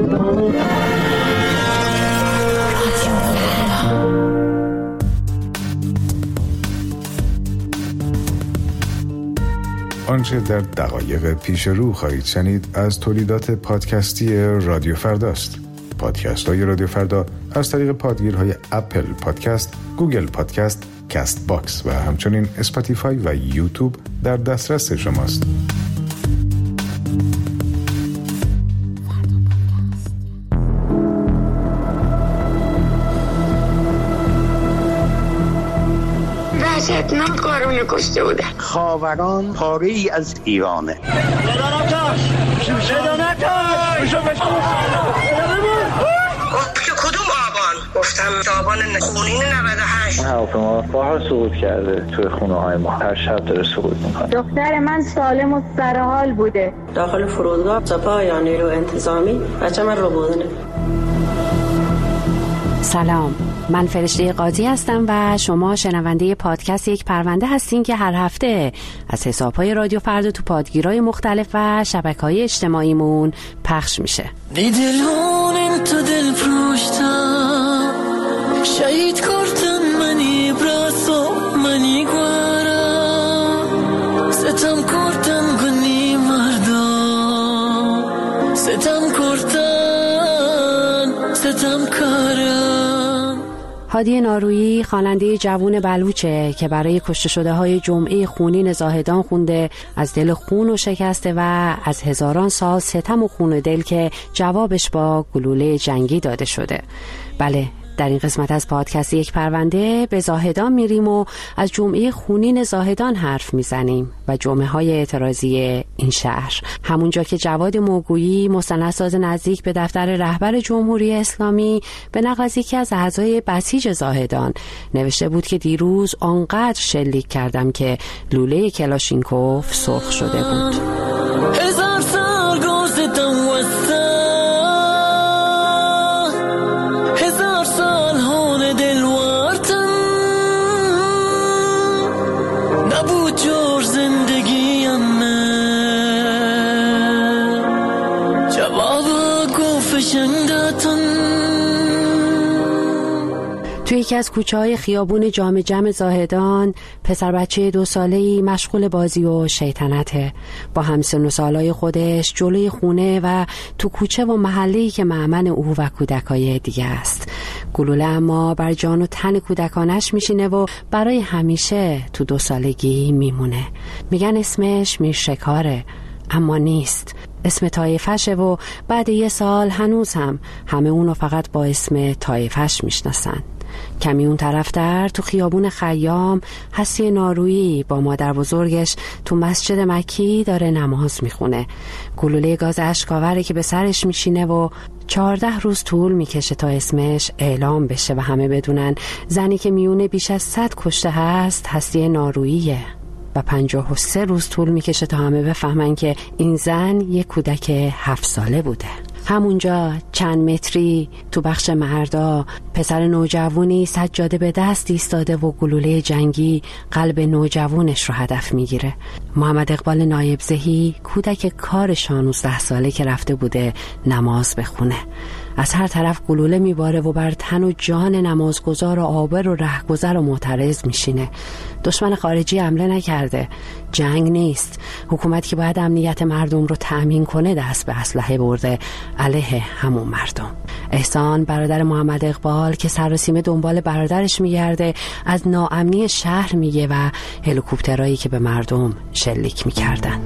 آنچه در دقایق پیش رو خواهید شنید از تولیدات پادکستی رادیو فرداست. پادکست های رادیو فردا از طریق پادگیرهای اپل پادکست، گوگل پادکست، کست باکس و همچنین اسپاتیفای و یوتیوب در دسترس شماست. وحشتناک قارون کشته بودن. خاوران پاره ای از ایرانه. کدوم آبان؟ گفتم آبان خونین 98. هواپیما بارها سقوط کرده توی خونه های ما. هر شب داره سقوط میکنه. دختر من سالم و سرحال بوده. داخل فرودگاه سپاه یا نیرو انتظامی بچه من رو بودنه. سلام، من فرشته قاضی هستم و شما شنونده پادکست یک پرونده هستین که هر هفته از حساب‌های رادیو فردا تو پادگیرهای مختلف و شبکه‌های اجتماعیمون پخش میشه. دیدلون تو دل پروشتم شهید کردن منی براسو منی گوارم ستم کردن گنی مردم ستم کردن ستم کارم. هادی نارویی خواننده جوون بلوچه که برای کشته شده های جمعه خونین زاهدان خونده از دل خون و شکسته و از هزاران سال ستم و خون دل که جوابش با گلوله جنگی داده شده. بله، در این قسمت از پادکست یک پرونده به زاهدان میریم و از جمعه خونین زاهدان حرف میزنیم و جمعه های اعتراضی این شهر، همونجا که جواد موگویی مستندساز نزدیک به دفتر رهبر جمهوری اسلامی به نقل از یکی از اعضای بسیج زاهدان نوشته بود که دیروز آنقدر شلیک کردم که لوله کلاشینکوف سرخ شده بود. هزار سال گذشتم وسط توی یکی از کوچه‌های خیابون جام جم زاهدان پسر بچه 2 ساله‌ای مشغول بازی و شیطنته. با همسن و سالای خودش جلوی خونه و تو کوچه و محله‌ای که مأمن او و کودکای دیگه است. گلوله اما بر جان و تن کودکانش میشینه و برای همیشه تو 2 سالگی میمونه. میگن اسمش میرشکاره، اما نیست. اسم طایفشه و بعد 1 سال هنوز هم همه اونو فقط با اسم طایفش میشناسن. کمی اون طرفتر تو خیابون خیام هستی نارویی با مادر بزرگش تو مسجد مکی داره نماز میخونه. گلوله گاز اشکاوره که به سرش میشینه و 14 روز طول میکشه تا اسمش اعلام بشه و همه بدونن زنی که میونه بیش از 100 کشته هست هستی ناروییه و 53 روز طول میکشه تا همه بفهمن که این زن یک کودک 7 ساله بوده. همونجا چند متری تو بخش مردا پسر نوجوانی سجاده به دست ایستاده و گلوله جنگی قلب نوجوانش رو هدف میگیره. محمد اقبال نایبزهی کودک کار 16 ساله که رفته بوده نماز بخونه. از هر طرف گلوله میباره و بر تن و جان نمازگزار و عابر و رهگذر و معترض میشینه. دشمن خارجی حمله نکرده، جنگ نیست. حکومت که باید امنیت مردم رو تأمین کنه دست به اسلحه برده علیه همون مردم. احسان برادر محمد اقبال که سراسیمه دنبال برادرش میگرده از ناامنی شهر میگه و هلیکوپترایی که به مردم شلیک میکردن.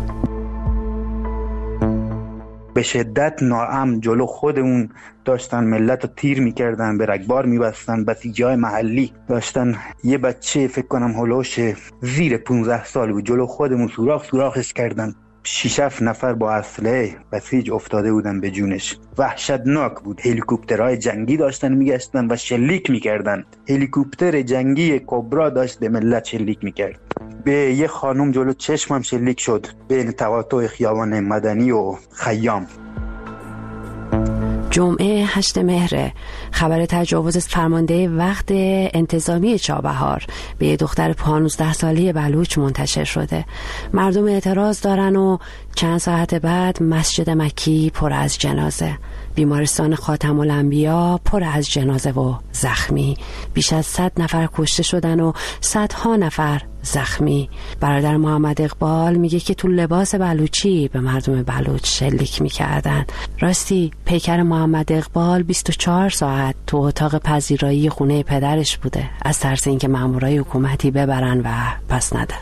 به شدت ناامن جلو خودمون داشتن ملت رو تیر میکردن، به رگبار میبستن. بسیجای محلی داشتن یه بچه فکر کنم هلوش زیر 15 سال بود جلو خودمون سوراخش کردن. 6-7 نفر با اسلحه بسیج افتاده بودن به جونش. وحشتناک بود. هلیکوپترهای جنگی داشتن میگشتن و شلیک میکردن. هلیکوپتر جنگی کبرا داشت به ملت شلیک میکرد. به یه خانم جلو چشمم شلیک شد بین تقاطع خیابان مدنی و خیام. جمعه 8 مهر خبر تجاوز فرمانده وقت انتظامی چابهار به یه دختر 15 ساله بلوچ منتشر شده. مردم اعتراض دارن و چند ساعت بعد مسجد مکی پر از جنازه، بیمارستان خاتم الانبیا پر از جنازه و زخمی. بیش از 100 نفر کشته شدن و صدها نفر زخمی. برادر محمد اقبال میگه که تو لباس بلوچی به مردم بلوچ شلیک میکردن. راستی پیکر محمد اقبال 24 ساعت تو اتاق پذیرایی خونه پدرش بوده از ترس اینکه مامورای حکومتی ببرن و پس ندن.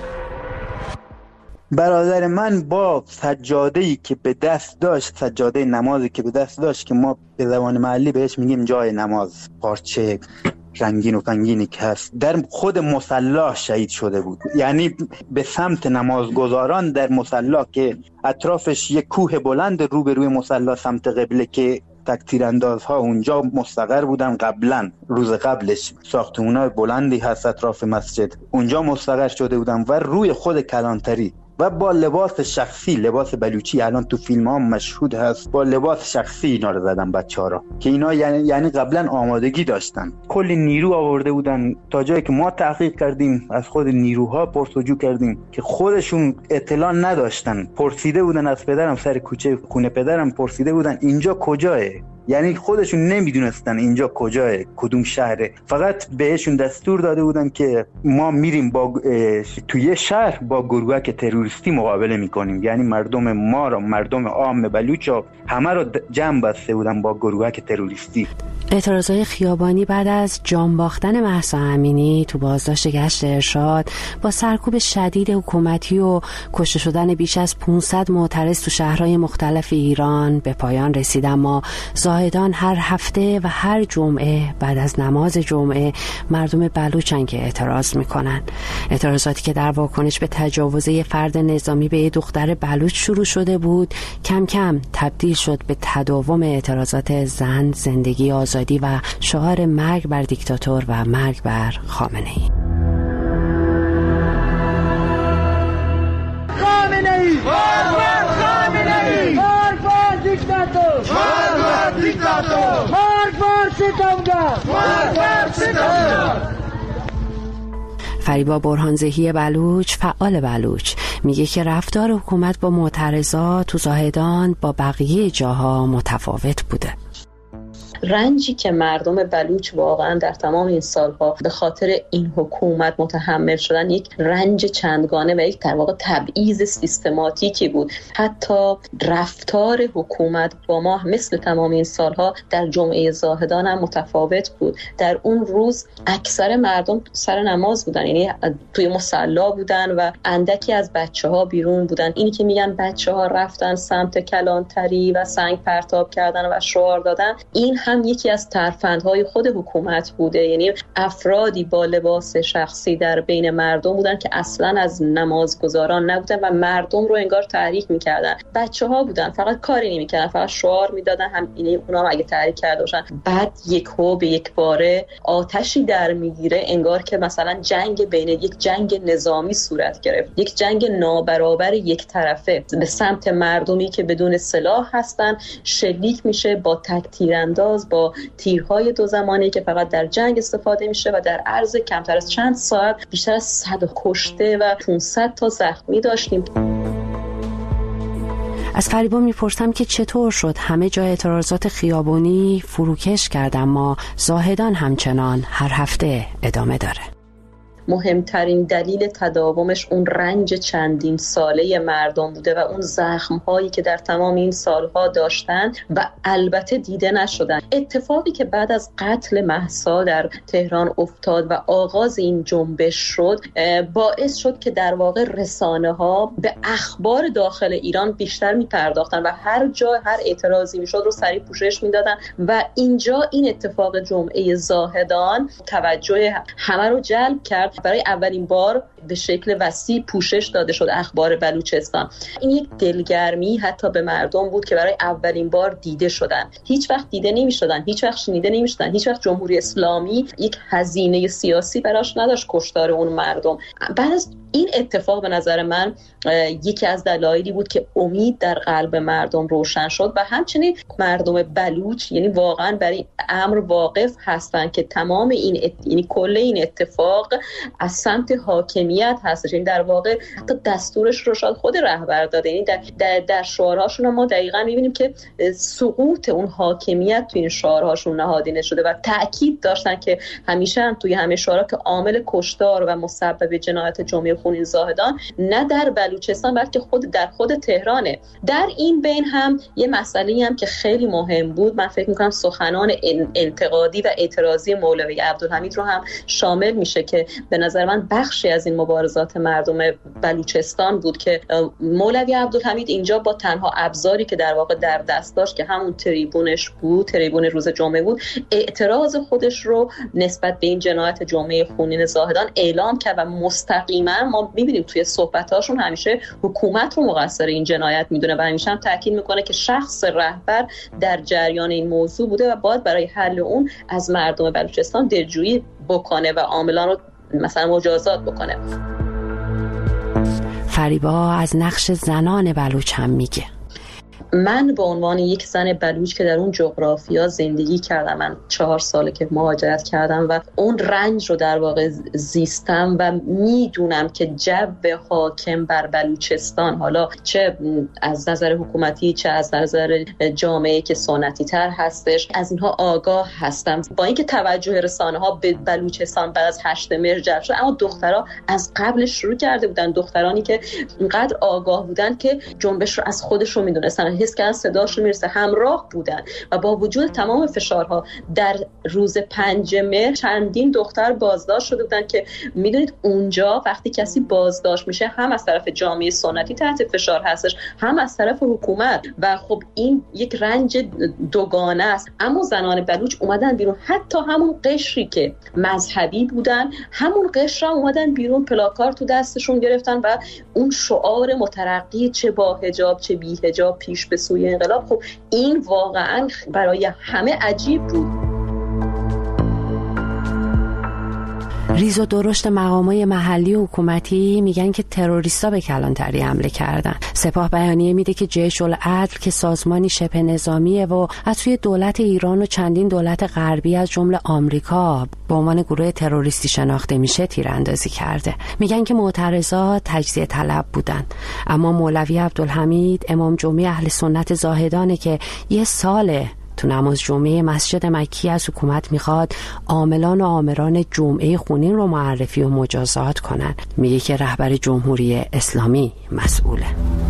برادر من با سجاده‌ای که به دست داشت، سجاده نمازی که به دست داشت که ما به زبان محلی بهش میگیم جای نماز، پارچه رنگین و فنگینی که هست، در خود مصلی شهید شده بود. یعنی به سمت نمازگزاران در مصلی که اطرافش یک کوه بلند روبروی مصلی سمت قبله که تکتیراندازها اونجا مستقر بودن قبلا، روز قبلش ساختمان‌های بلندی هست اطراف مسجد، اونجا مستقر شده بودن و روی خود کلانتری و با لباس شخصی، لباس بلوچی الان تو فیلم ها مشهود هست، با لباس شخصی اینا رو زدن بچه ها را که اینا یعنی قبلا آمادگی داشتن. کلی نیرو آورده بودن تا جایی که ما تحقیق کردیم از خود نیروها پرسجو کردیم که خودشون اطلاع نداشتن. پرسیده بودن از پدرم، سر کوچه خونه پدرم پرسیده بودن اینجا کجاه، یعنی خودشون نمیدونستن اینجا کجاه، کدوم شهره. فقط بهشون دستور داده بودن که ما میریم با توی شهر با گروهک تروریستی مقابله میکنیم، یعنی مردم ما را، مردم عام بلوچ همه رو جمع بسته بودن با گروهک تروریستی. اعتراضای خیابانی بعد از جان باختن مهسا امینی تو بازداشت گشت ارشاد با سرکوب شدید حکومتی و کشته شدن بیش از 500 معترض تو شهرهای مختلف ایران به پایان رسید. اما زاهدان هر هفته و هر جمعه بعد از نماز جمعه مردم بلوچن که اعتراض میکنن. اعتراضاتی که در واکنش به تجاوز یه فرد نظامی به یه دختر بلوچ شروع شده بود کم کم تبدیل شد به تداوم اعتراضات زن، زندگی، آزادی و شعار مرگ بر دیکتاتور و مرگ بر خامنه‌ای. خامنه‌ای مار خامنه‌ای، مار دیکتاتور، مار دیکتاتور، مار ستمگر، مار ستمگر. فریبا برهانزهی بلوچ، فعال بلوچ، میگه که رفتار حکومت با معترضا تو زاهدان با بقیه جاها متفاوت بوده. رنجی که مردم بلوچ واقعا در تمام این سالها به خاطر این حکومت متحمل شدن یک رنج چندگانه و یک در واقع تبعیض سیستماتیکی بود. حتی رفتار حکومت با ما مثل تمام این سالها در جمعه زاهدان هم متفاوت بود. در اون روز اکثر مردم سر نماز بودن، یعنی توی مصلی بودن و اندکی از بچه‌ها بیرون بودن. اینی که میگن بچه‌ها رفتن سمت کلانتری و سنگ پرتاب کردن و شعار دادن، این هم یکی از ترفندهای خود حکومت بوده. یعنی افرادی با لباس شخصی در بین مردم بودن که اصلا از نمازگزاران نبودن و مردم رو انگار تحریک میکردن. بچه‌ها بودن، فقط کاری نمیکردن، فقط شعار میدادن. هم اینه اونا اگه تحریک کرده باشن بعد یکهو به یک باره آتشی در میگیره، انگار که مثلا جنگ بین یک جنگ نظامی صورت گرفت، یک جنگ نابرابر یک طرفه به سمت مردمی که بدون سلاح هستن شلیک میشه با تکتیرانداز، با تیرهای دو زمانی که فقط در جنگ استفاده میشه و در عرض کمتر از چند ساعت بیشتر از 100 کشته و 500 تا زخمی داشتیم. از فریبا میپرسم که چطور شد همه جای اعتراضات خیابانی فروکش کرد اما زاهدان همچنان هر هفته ادامه داره. مهمترین دلیل تداومش اون رنج چندین ساله مردم بوده و اون زخم‌هایی که در تمام این سالها داشتن و البته دیده نشدن. اتفاقی که بعد از قتل مهسا در تهران افتاد و آغاز این جنبش شد باعث شد که در واقع رسانه‌ها به اخبار داخل ایران بیشتر می‌پرداختن و هر جا هر اعتراضی میشد رو سریع پوشش میدادن و اینجا این اتفاق جمعه زاهدان توجه همه رو جلب کرد. برای اولین بار به شکل وسیع پوشش داده شد اخبار بلوچستان. این یک دلگرمی حتی به مردم بود که برای اولین بار دیده شدن. هیچ وقت دیده نمی‌شدن، هیچ وقت شنیده نمی‌شدن، هیچ وقت جمهوری اسلامی یک هزینه سیاسی براش نداشت کشتار اون مردم. بعد از این اتفاق به نظر من یکی از دلایلی بود که امید در قلب مردم روشن شد و همچنین مردم بلوچ یعنی واقعا برای امر واقف هستن که تمام این یعنی کل این اتفاق از سمت حاکمیت هستش. یعنی در واقع حتی دستورش رو شاید خود رهبر داده. یعنی در شعارهاشون ما دقیقاً می‌بینیم که سقوط اون حاکمیت تو این شعارهاشون نهادینه شده و تأکید داشتن که همیشه هم توی همه شعارها که عامل کشتار و مسبب جنایت جمعی خونین زاهدان نه در بلوچستان بلکه در خود تهرانه. در این بین هم یه مسئله‌ای هم که خیلی مهم بود، من فکر می‌کنم سخنان انتقادی و اعتراضی مولوی عبدالحمید رو هم شامل میشه که به نظر من بخشی از این مبارزات مردم بلوچستان بود که مولوی عبدالحمید اینجا با تنها ابزاری که در واقع در دست داشت که همون تریبونش بود، تریبون روز جمعه بود، اعتراض خودش رو نسبت به این جنایت جمعه خونین زاهدان اعلام کرد و مستقیما ما می‌بینیم توی صحبتاشون همیشه حکومت رو مقصر این جنایت میدونه و همیشه هم تاکید میکنه که شخص رهبر در جریان این موضوع بوده و باید برای حل اون از مردم بلوچستان دلجویی بکنه و عاملان رو مثلا مجازات بکنه. فریبا از نقش زنان بلوچ هم میگه. من به عنوان یک زن بلوچ که در اون جغرافیا زندگی کردم، من 4 ساله که مهاجرت کردم و اون رنج رو در واقع زیستم و میدونم که جو حاکم بر بلوچستان، حالا چه از نظر حکومتی چه از نظر جامعه که سنتی تر هستش، از اینها آگاه هستم. با اینکه توجه رسانه ها به بلوچستان بعد از 8 مهر جلب شد، اما دخترها از قبل شروع کرده بودن، دخترانی که اینقدر آگاه بودن که جنبش رو از خودشون میدونستن، حس کردن صداشون میرسه، همراه بودن و با وجود تمام فشارها در روز 5 مهر چندین دختر بازداشت شده بودن که میدونید اونجا وقتی کسی بازداشت میشه هم از طرف جامعه سنتی تحت فشار هستش هم از طرف حکومت و خب این یک رنج دوگانه است. اما زنان بلوچ اومدن بیرون، حتی همون قشری که مذهبی بودن همون قشر هم اومدن بیرون، پلاکارد تو دستشون گرفتن و اون شعار مترقی چه با حجاب چه بی حجاب پیش به سوی انقلاب، خب این واقعا برای همه عجیب بود. ریز و درشت مقامای محلی و حکومتی میگن که تروریستا به کلانتری حمله کردن. سپاه بیانیه میده که جیش العدل که سازمانی شبه نظامیه و از سوی دولت ایران و چندین دولت غربی از جمله آمریکا به عنوان گروه تروریستی شناخته میشه تیراندازی کرده. میگن که معترضات تجزیه طلب بودن. اما مولوی عبدالحمید امام جمعه اهل سنت زاهدانه که یه ساله تو نماز جمعه مسجد مکی از حکومت میخواد عاملان و آمران جمعه خونین رو معرفی و مجازات کنن. میگه که رهبر جمهوری اسلامی مسئوله.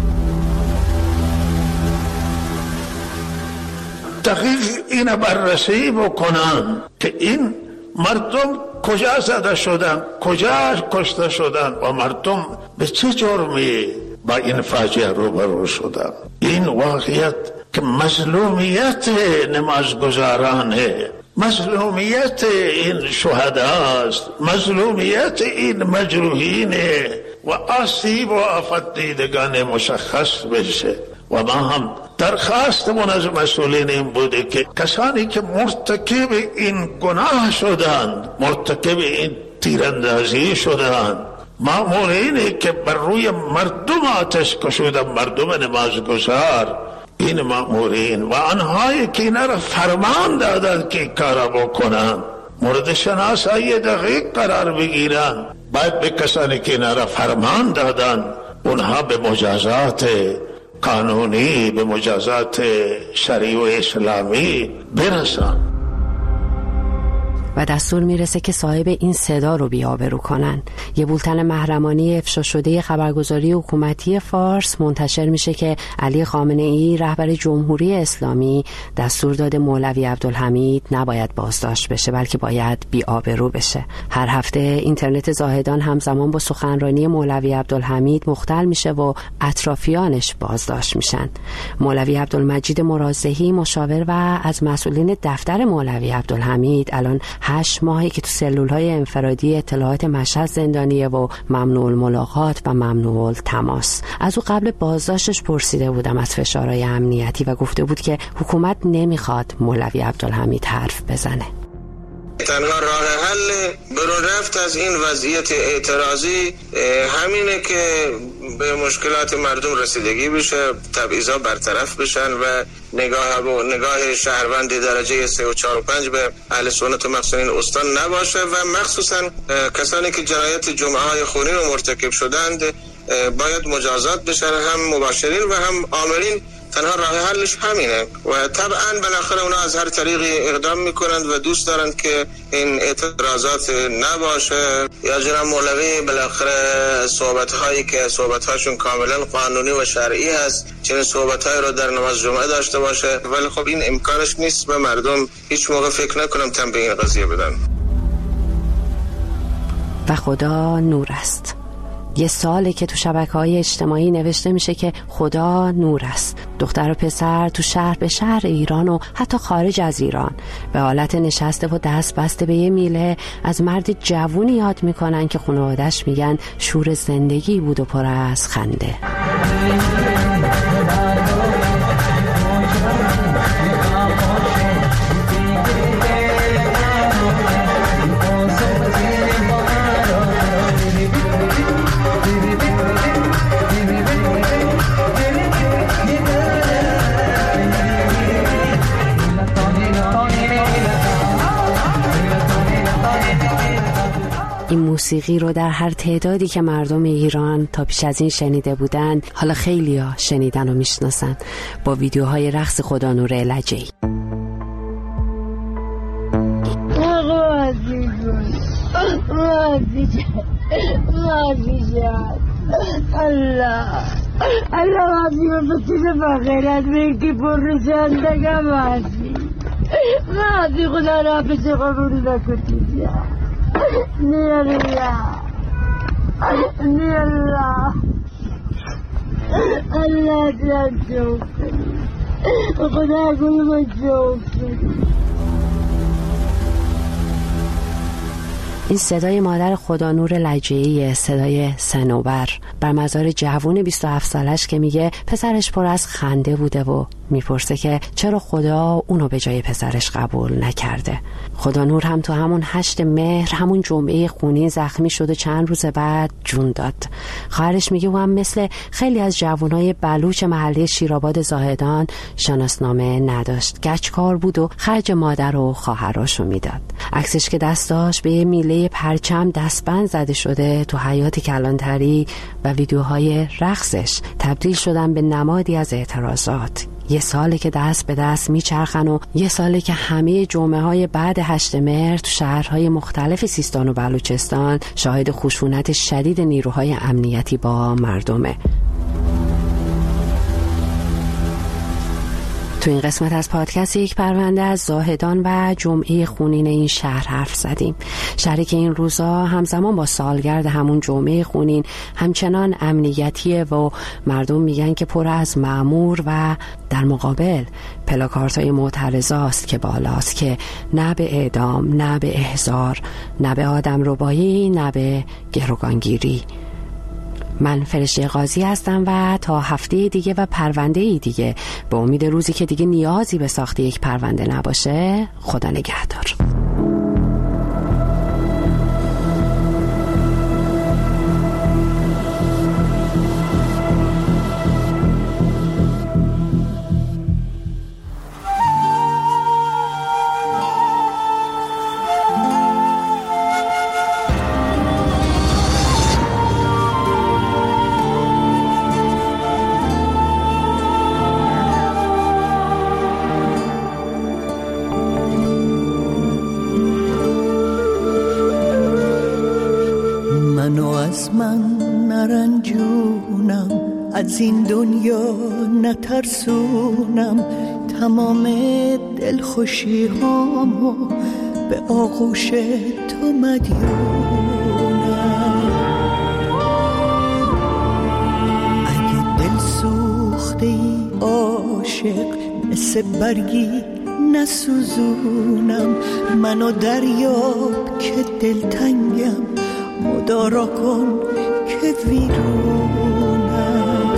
دقیق اینو بررسی بکنن که این مردم کجا زده شدن، کجا کشته شدن و مردم به چه جرمی با این فاجعه روبرو شدن. این واقعیت که مظلومیت نمازگزارانه، مظلومیت این شهداست، مظلومیت این مجروحین و آسیب و آفت دیدگان مشخص بشه. و ما هم درخواستمون از مسئولین این بوده که کسانی که مرتکب این گناه شدند، مرتکب این تیراندازی شدند، مامورینی که بر روی مردم آتش کشیدن، مردم نمازگزار، این مامورین و آنهایی که اینا را فرمان دادند که کارا بکنن، مورد شناسایی دقیق قرار بگیرن. باید به کسانی که اینا را فرمان دادن اونها به مجازات قانونی، به مجازات شرعی و اسلامی برسن. و دستور میرسه که صاحب این صدا رو بی‌آبرو کنن. یه بولتن محرمانه افشا شده خبرگزاری حکومتی فارس منتشر میشه که علی خامنه‌ای رهبر جمهوری اسلامی دستور داده مولوی عبدالحمید نباید بازداشت بشه بلکه باید بی‌آبرو بشه. هر هفته اینترنت زاهدان همزمان با سخنرانی مولوی عبدالحمید مختل میشه و اطرافیانش بازداشت میشن. مولوی عبدالمجید مرازحی مشاور و از مسئولین دفتر مولوی عبدالحمید الان 8 ماهی که تو سلول‌های انفرادی اطلاعات مشهد زندانیه و ممنوع الملاقات و ممنوع التماس. از او قبل بازداشتش پرسیده بودم از فشارهای امنیتی و گفته بود که حکومت نمیخواد مولوی عبدالحمید حرف بزنه. تنها راه حل برون رفت از این وضعیت اعتراضی همینه که به مشکلات مردم رسیدگی بشه، تبعیضا برطرف بشن و نگاه شهروند درجه 3 و 4 و 5 به اهل سنت و مخصوصا این استان نباشه و مخصوصا کسانی که جنایت جمعه‌های خونین رو مرتکب شدند باید مجازات بشن، هم مباشرین و هم آمرین. تنها راه حلش همینه و طبعا بالاخره اونا از هر طریقی اقدام میکنند و دوست دارند که این اعتراضات نباشه. یا جناب مولوی بالاخره صحبت‌هایی که صحبت‌هاشون کاملا قانونی و شرعی هست چنین صحبت‌هایی رو در نماز جمعه داشته باشه، ولی خب این امکانش نیست و مردم هیچ موقع فکر نکنم تن به این قضیه بدن. و خدا نور است. یه ساله که تو شبکه‌های اجتماعی نوشته میشه که خدا نور است. دختر و پسر تو شهر به شهر ایران و حتی خارج از ایران به حالت نشسته و دست بسته به یه میله از مرد جوونی یاد میکنن که خانواده‌اش میگن شور زندگی بود و پر از خنده. این موسیقی رو در هر تعدادی که مردم ایران تا پیش از این شنیده بودن حالا خیلی‌ها شنیدن و میشناسن با ویدیوهای رقص خدانور لجه‌ای. الله عظیم بسید بخیرت میکی پر رسندگم عظیم خدا را پیش قبول نکتی نی الله الله جان جوب خدا گل من جوب. این صدای مادر خدانور لجه‌ای، صدای صنوبر بر مزار جوون 27 سالش که میگه پسرش پر از خنده بوده و میپرسه که چرا خدا اونو به جای پسرش قبول نکرده. خدانور هم تو همون 8 مهر همون جمعه خونین زخمی شد و چند روز بعد جون داد. خواهرش میگه او هم مثل خیلی از جوانای بلوچ محله شیرآباد زاهدان شناسنامه نداشت، گچکار بود و خرج مادر و خواهراشو میداد. عکسش که دستاش به یه میله پرچم دستبند زده شده تو حیاط کلانتری و ویدیوهای رقصش تبدیل شدن به نمادی از اعتراضات. یه ساله که دست به دست میچرخن و یه ساله که همه جمعه های بعد 8 مهر تو شهرهای مختلف سیستان و بلوچستان شاهد خشونت شدید نیروهای امنیتی با مردمه. تو این قسمت از پادکست یک پرونده از زاهدان و جمعه خونین این شهر حرف زدیم. شهری که این روزا همزمان با سالگرد همون جمعه خونین همچنان امنیتیه و مردم میگن که پر از مأمور و در مقابل پلاکارت‌های معترضاست که بالاست که نه به اعدام، نه به احضار، نه به آدمربایی، نه به گروگانگیری. من فرشته قاضی هستم و تا هفته دیگه و پرونده دیگه به امید روزی که دیگه نیازی به ساخت یک پرونده نباشه، خدا نگهدار. از این دنیا نترسونم، تمام دلخوشی هامو به آغوش تو مدیونم. اگه دل سوخته ای عاشق مثل برگی نسوزونم، منو دریاب که دلتنگم، مدارا کن که ویرونم.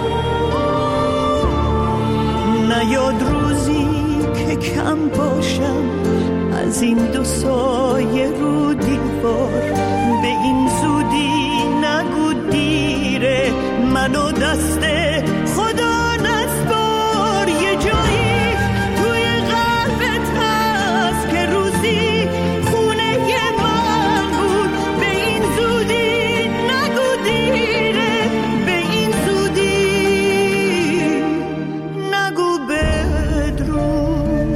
نیاد روزی که کم باشم از این دو سایه رو دیوار، به این زودی نگو دیره، منو دست خدا نسپار. یه جایی توی قلبت هست که روزی خونه من بود، به این زودی نگو دیره، به این زودی نگو بدرود.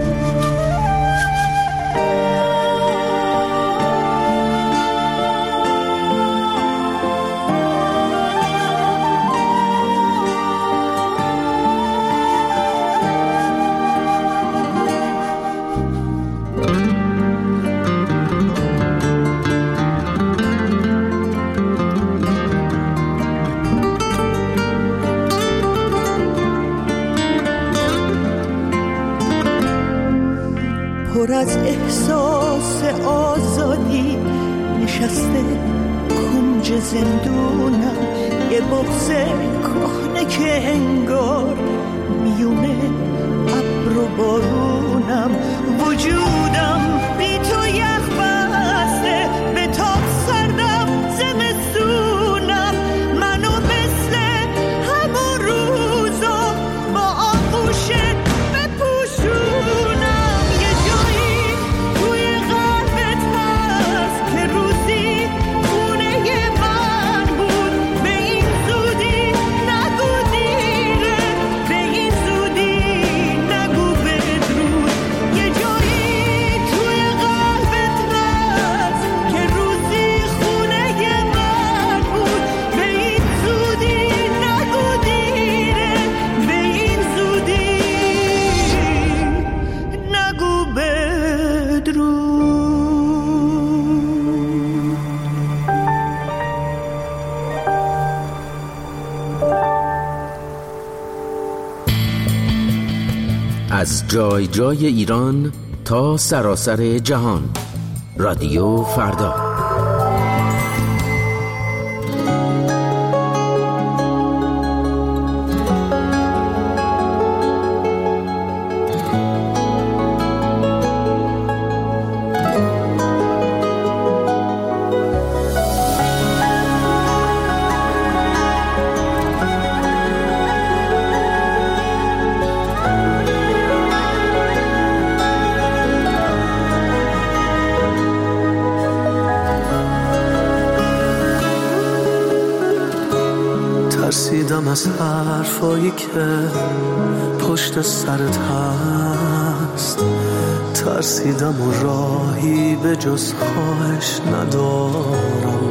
پر از احساس آزادی نشسته کنج زندونم، یه بغض کهنه که انگار میونه ابر و بارونم. وجودم بی تو یخ بسته، به تاب سردم زمستونم، منو مثل همون روزا با آغوشت بپوشونم. از جای جای ایران تا سراسر جهان، رادیو فردا. ترسیدم از حرفایی که پشت سرت هست، ترسیدم و راهی به جز خواهش ندارم.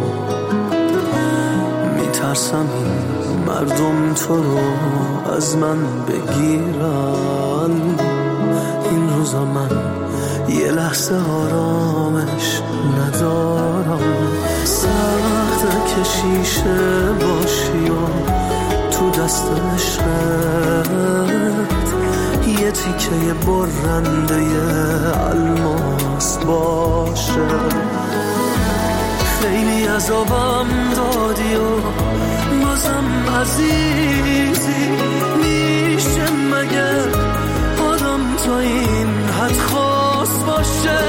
میترسم این مردم تو رو از من بگیرن، این روزا من یه لحظه آرامش ندارم. سخته که شیشه باشی و تو دست عشقت یه تیکه برنده الماس باشه. خیلی عذابم دادی و بازم عزیزی، میشه مگه آدم تا این حد خواست باشه؟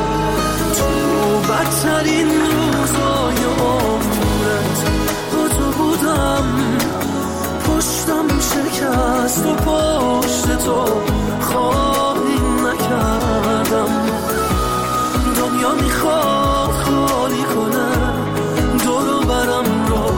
تو بدترین روزای عمرت با تو بودم، پشتم شکست و پشت تو خواهی نکردم. دنیا میخواد خالی کنه دورو برم رو،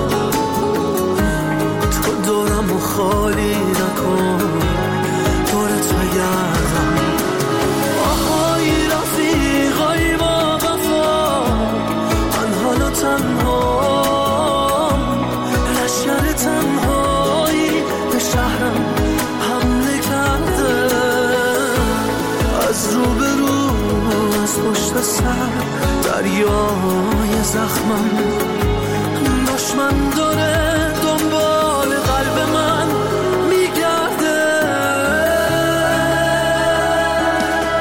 تو دورم و خالی نکن، دورت بگردم. آهای رفیقای با وفا، من حالا تنهام، لشکر تنهایی به شهرم حمله کرده. از رو به رو از پشت سر دریای زخمم، دشمن داره دنبال قلب من میگرده.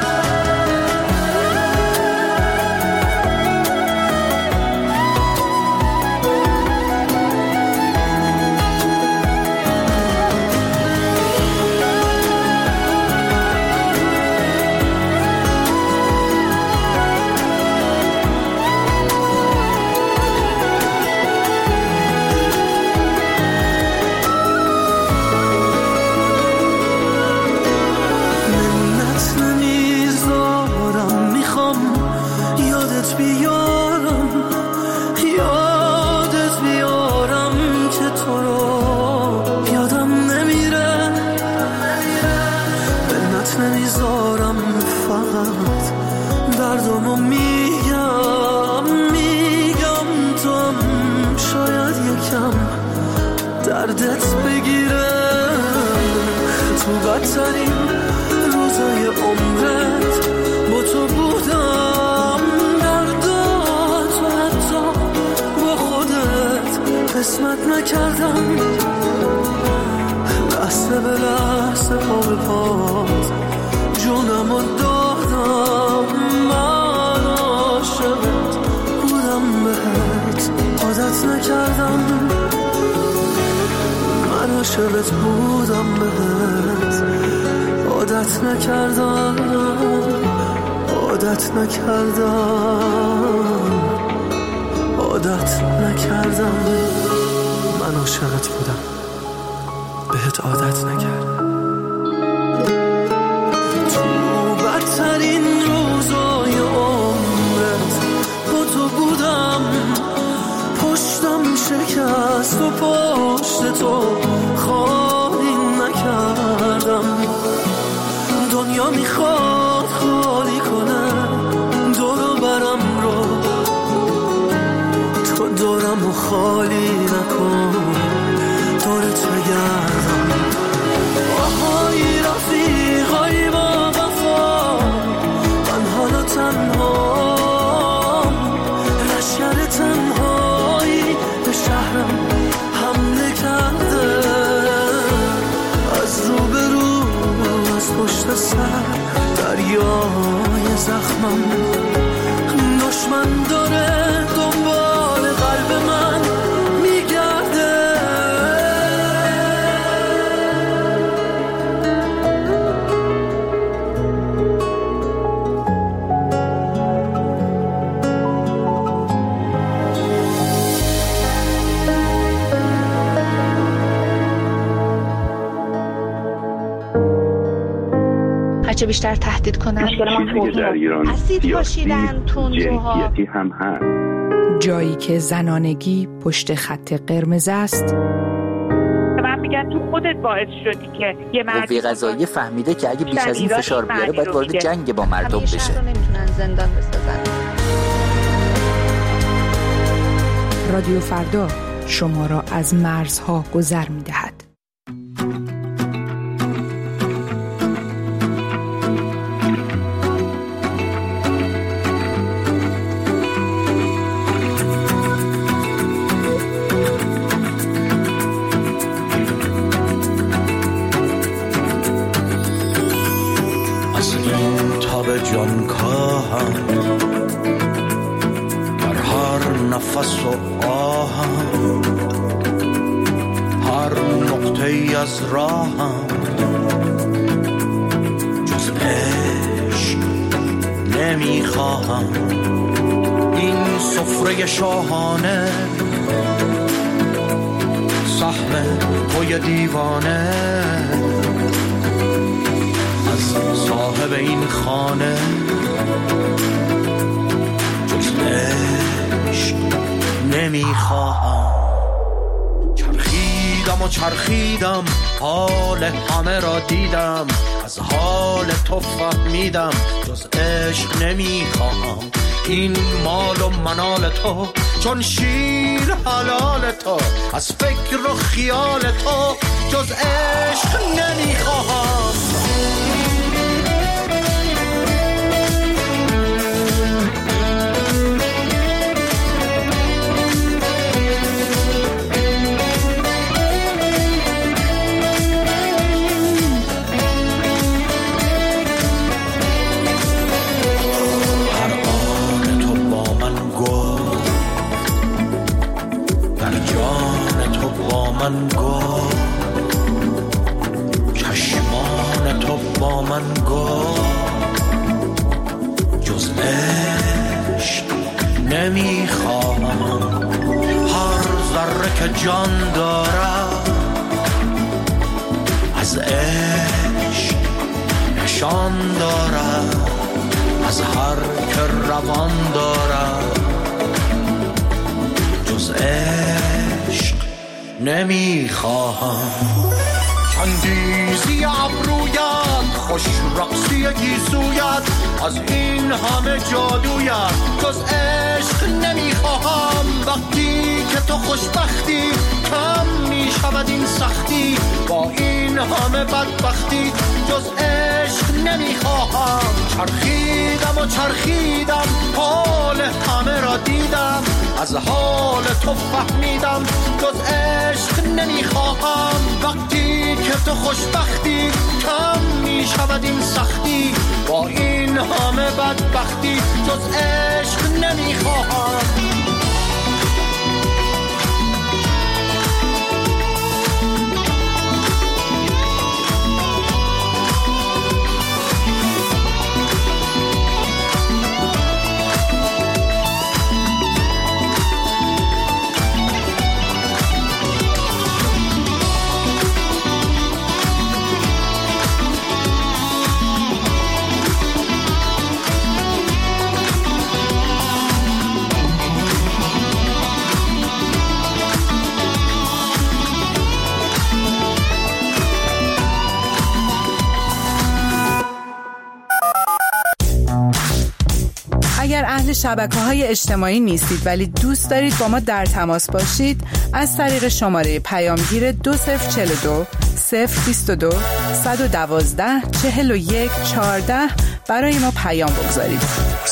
بدترین روزای عمرت با تو بودم، درداتو حتی با خودت قسمت نکردم، لحظه به لحظه پا به پات جونمو دادم. من عاشقت بودم بهت عادت نکردم، من عاشقت بودم بهت عادت نکردم، عادت نکردم، عادت نکردم. من عاشقت بودم بهت عادت نکردم. تو بدترین روزای عمرت با تو بودم، پشتم شکست و پشت تو خالی نکردم. دنیا میخواد خالی کنه دور برم رو، تو دورم و خالی نکن، دورت بگردم. آهای رفیقای با وفا، من حالا تنهام، لشکر تنهایی به شهرم حمله کرده، از روبرو از پشت سر دریای زخمم، دشمن داره دنبال قلب من میگرده. هرچه بیشتر تهدید کنن چیزی که در ایران سیاسی جنسیتی هم هست. جایی که زنانگی پشت خط قرمز است. من میگن تو خودت باعث شدی که یه قوه قضاییه فهمیده که اگه بیش از این فشار بیاره باید وارد جنگ با مردم بشه. نمیتونن زندان بسازن. رادیو فردا شما را از مرزها گذر میدهد. جان کاهم در هر نفس و آهم، هر نقطه ای از راهم، جز عشق نمیخواهم. این سفره شاهانه سهم توی دیوانه، صاحب این خانه جز عشق نمیخواهم. چرخیدم و چرخیدم، حال همه را دیدم، از حال تو فهمیدم جز عشق نمیخواهم. این مال و منال تو چون شیر حلال تو، از فکر و خیال تو جز عشق نمیخواهم. من گفت چشمان تو با من گفت جز عشق نمیخواهم. هر ذره که جان دارم از عشق نشان دارم، از هر که روان دارم جز عشق نمیخواهم. چندیزی ابرویم خوش رقصی گیسویت، از این همه جادویت. جز عشق نمیخواهم وقتی که تو خوشبختی، کم میشود این سختی با این همه بدبختی. جز عشق نمیخواهم. چرخیدم و چرخیدم حال همه را دیدم، از حال تو فهمیدم. جز عشق نمیخواهم وقتی که تو خوشبختی، کم میشود این سختی با این همه بدبختی. جز عشق نمیخواهم. اگر اهل شبکه‌های اجتماعی نیستید ولی دوست دارید با ما در تماس باشید، از طریق شماره پیامگیر 2042 022 112 41 14 برای ما پیام بگذارید.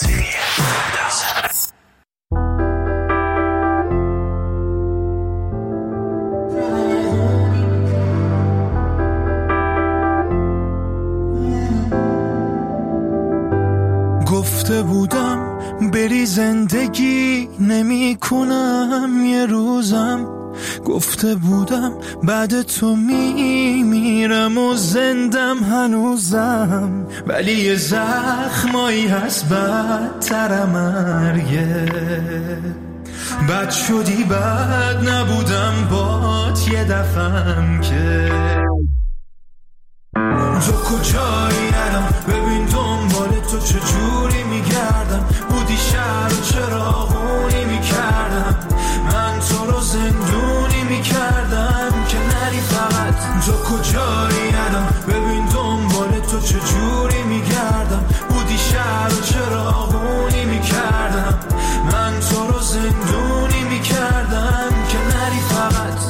گفته بودم بری زندگی نمی کنم یه روزم، گفته بودم بعد تو میرم و زندم هنوزم، ولی یه زخمایی هست بدتر مرگه. بد شدی بد نبودم بات یه دفعم که تو کجایی الان، ببین دنبال تو چجوری میگردم، بودی شهر و چراغونی میکردم، من تو رو زندونی میکردم که نری فقط. تو کجایی الان، ببین دنبال تو چجوری میگردم، بودی شهر و چراغونی میکردم، من تو رو زندونی میکردم که نری فقط.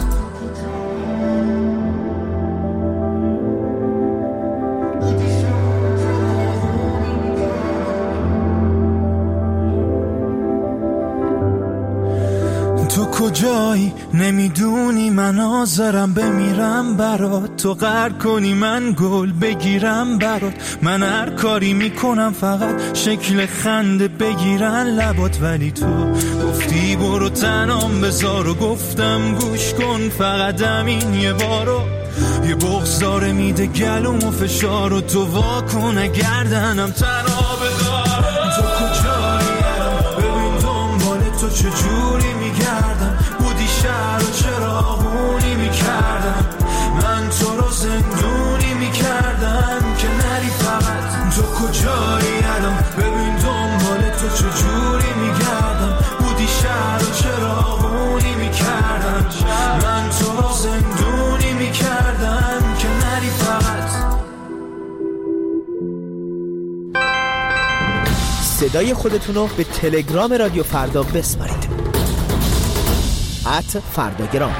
تو کجایی نمیدونی من حاضرم بمیرم برات، تو قهر کنی من گل بگیرم برات، من هر کاری میکنم فقط شکل خنده بگیرن لبات، ولی تو گفتی برو تنام بذار و گفتم گوش کن فقط همین یه بارو، یه بغض داره میده گلوم و فشار و تو واکنه گردنم تنها بذار. تو کجایی الان، ببین دنبال تو چجوری میگردم، بودی شهر و چراغونی میکردم، من تو رو زندونی میکردم که نری فقط. تو کجایی الان، ببین دنبال تو چجوری میگردم، بودی شهر و چراغونی میکردم، من تو رو زندونی میکردم که نری فقط. صدای خودتونو به تلگرام رادیو فردا بسپارید. @فرداگرام.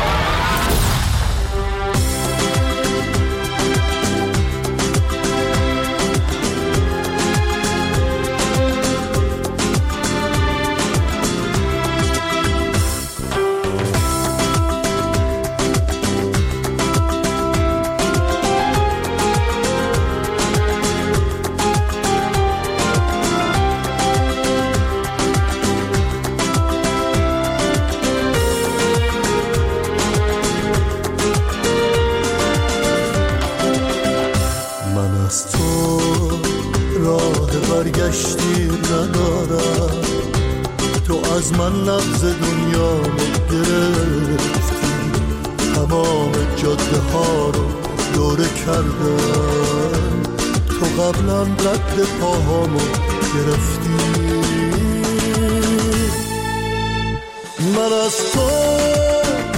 برگشتی ندارم، تو از من نبض دنیا رو گرفتی، تمام جاده ها رو دوره کردم، تو قبلا رد پاهامو گرفتی. من از تو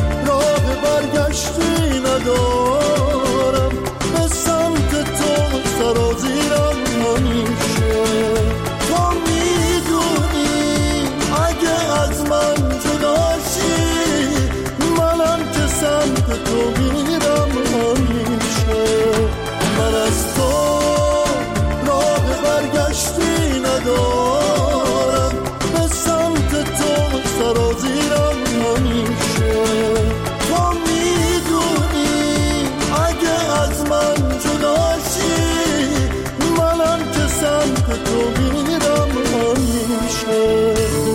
راه برگشتی ندارم، به سمت تو سرازیرم همیشه. تو میدونی اگه از من جداشی منم که سمت تو میرم همیشه. من از تو راه برگشتی ندارم، به سمت تو سرازیرم همیشه. تو میدونی اگه از من جداشی منم که سمت تو میرم همیشه.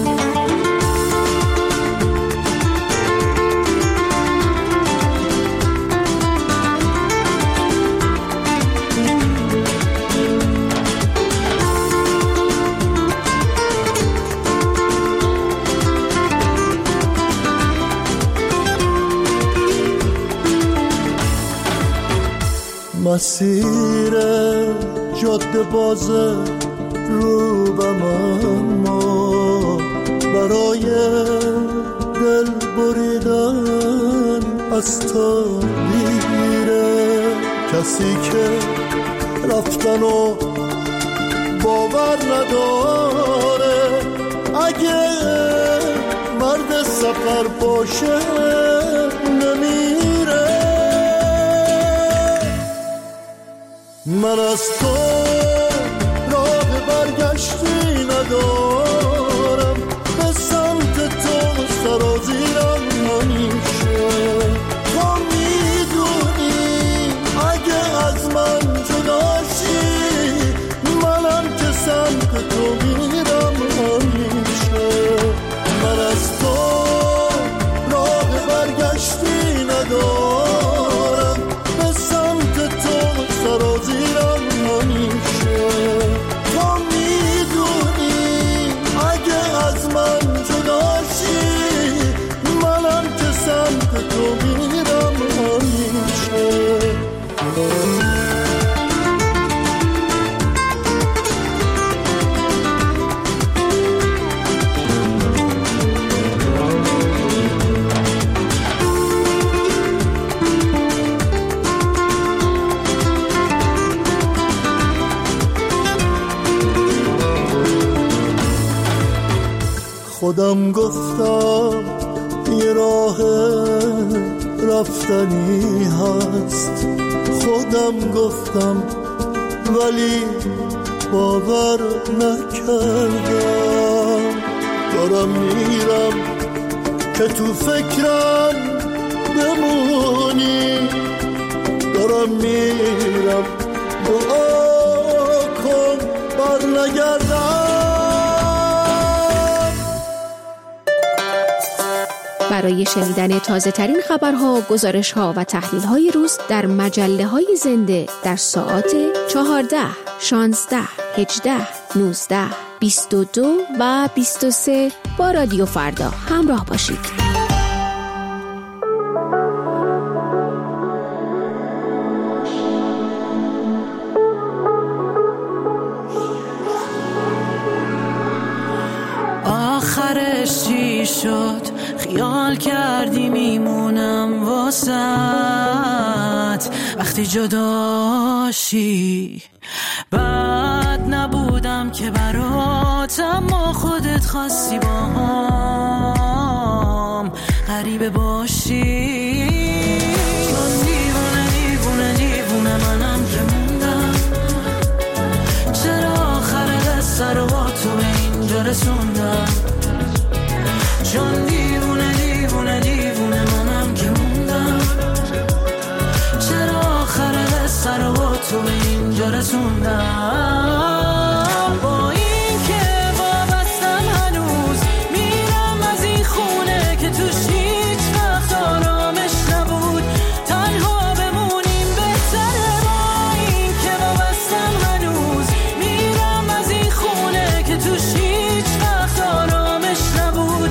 مسیر جاده بازه روبم، اما برای دل بریدن از تو دیره. کسی که رفتن و باور نداره اگه مرد سفر باشه نمیره. من از تو راه برگشتی ندارم، به سمت تو سرازیرم همیشه. تو میدونی اگه از من جداشی منم که سمت تو میرم همیشه. من از تو راه برگشتی ندارم، به سمت تو سرازیرم همیشه. تو میدونی اگه از من جداشی منم که سمت تو میرم همیشه. خودم گفتم یه راه رفتنی هست، خودم گفتم ولی باور نکردم. دارم میرم که تو فکرم بمونی، دارم میرم دعا کن بر نگردم. برای شنیدن تازه ترین خبرها، گزارش‌ها و تحلیل‌های روز در مجله‌های زنده در ساعات 14، 16، 18، 19، 22 و 23 با رادیو فردا همراه باشید. آخرش چی شد؟ خیال کردی میمونم واسط وقتی جداشی. بد نبودم که برات، اما خودت خواستی با هم غریبه باشی. چون دیوونه دیوونه دیوونه منم که موندم، چرا آخر قصه رو با تو به اینجا رسوندم. چون دیوونه دیوونه دیوونه منم که موندم، چرا آخر قصه رو با تو به اینجا رسوندم. با این که وابستم هنوز میرم از این خونه که توش هیچ وقت آرامش نبود، تنها بمونیم بهتره. با این که وابستم هنوز میرم از این خونه که توش هیچ وقت آرامش نبود،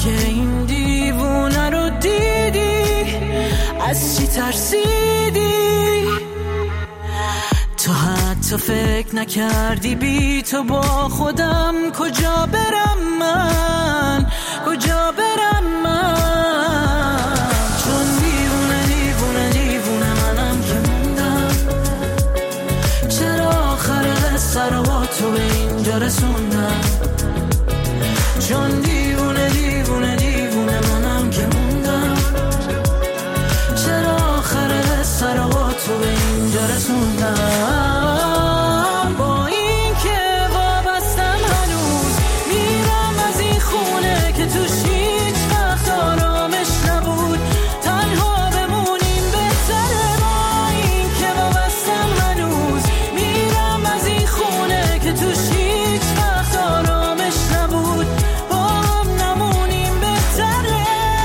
که این دیوونه رو دیدی از چی ترسیدی؟ تو حتی فکر نکردی بی تو با خودم کجا برم من، کجا برم من؟ چون دیوونه دیوونه دیوونه منم که موندم، چرا آخر قصه رو با تو به اینجا رسوندم؟ چون دیوونه دیوونه دیوونه منم که موندم، چرا آخر قصه رو با تو به اینجا رسوندم؟ با این که وابستم هنوز میرم از این خونه که توش هیچ وقت آرامش نبود، تنها بمونیم بهتره. با این که وابستم هنوز میرم از این خونه که توش هیچ وقت آرامش نبود، با هم نمونیم بهتره.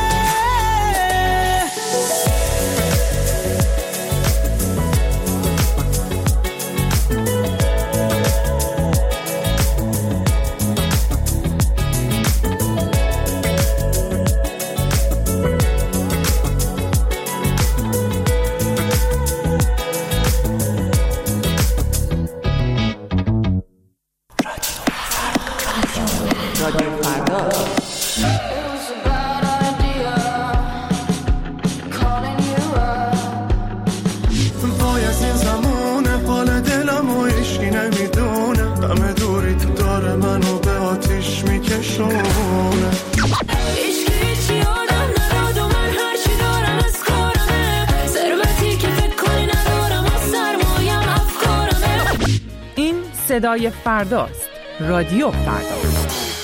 وای از این زمونه حال دلم و عشقی نمیدونه، دم دوری تو داره منو به آتیش میکشونه. هیچی آدم نداد و من هرچی دارم از کارمه، ثروتی که فکر کنی ندارم و سرمایم افکارمه. این صدای فرداست، رادیو فردا.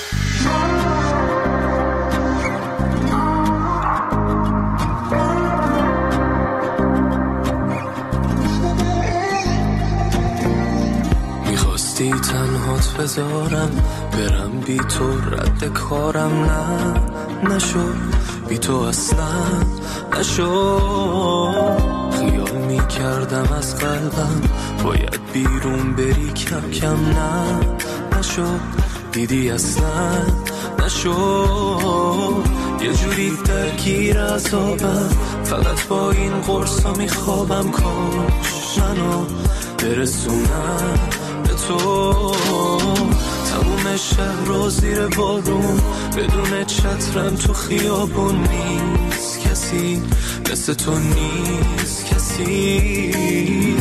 میخواستی تنهات بذارم برم بی تو، رد کارم نشد بی تو اصلا نشد. خیال میکردم از قلبم باید بیرون بری، کم کم نشد دیدی اصلا نشد. یه جوری درگیر عذابم فقط با این قرصا میخوابم، کاش منو برسونم به تو. تموم شهر رو زیر بارون بدون چترم تو خیابون، نیست کسی مثل تو، نیست کسی.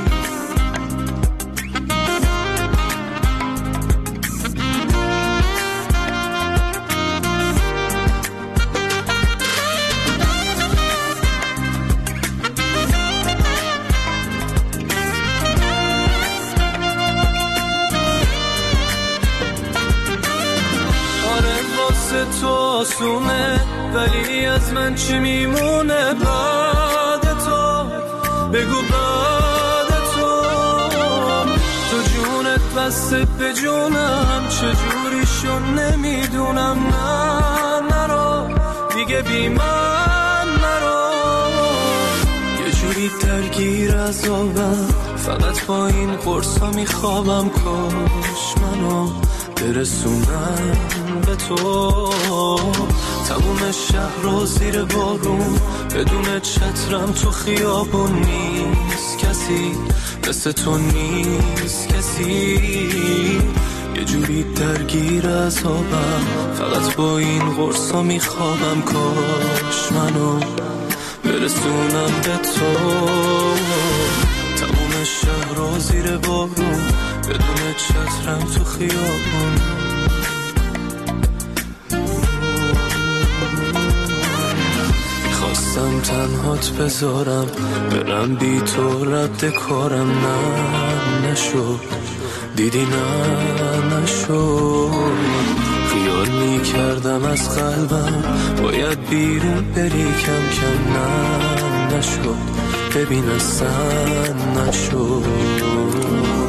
تو آسونه ولی از من چی میمونه بعد تو؟ بگو بعد تو. تو جونت بسته به جونم، چجوری شد نمیدونم. نرو دیگه بی من نرو. یه جوری درگیر عذابم فقط با این قرصا میخوابم، کاش منو برسونم به تو. تموم شهر رو زیر بارون بدون چترم تو خیابون، نیست کسی مثل تو، نیست کسی. یه جوری درگیر عذابم فقط با این قرصا میخوابم، کاش منو برسونم به تو. تموم شهر رو زیر بارون بدون چترم تو خیابون. میخواستم تنهات بذارم برم بی تو، رد کارم نشد دیدی نشد. خیال میکردم از قلبم باید بیرون بری، کم کم نشد ببین اصلا نشد.